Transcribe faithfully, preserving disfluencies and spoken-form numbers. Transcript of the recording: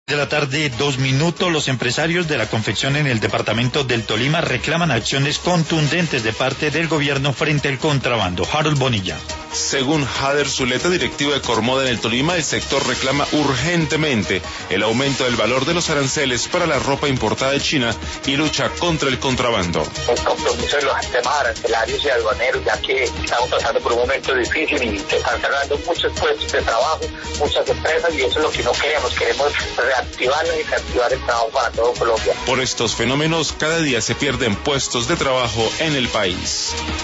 De la tarde, dos minutos, los empresarios de la confección en el departamento del Tolima reclaman acciones contundentes de parte del gobierno frente al contrabando. Harold Bonilla. Según Jader Zuleta, directivo de Cormoda en el Tolima, el sector reclama urgentemente el aumento del valor de los aranceles para la ropa importada de China y lucha contra el contrabando. El compromiso de los sistemas arancelarios y aduaneros, ya que estamos pasando por un momento difícil y se están cerrando muchos puestos de trabajo, muchas empresas, y eso es lo que no queremos. Queremos reactivarlo y reactivar el trabajo para todo Colombia. Por estos fenómenos, cada día se pierden puestos de trabajo en el país.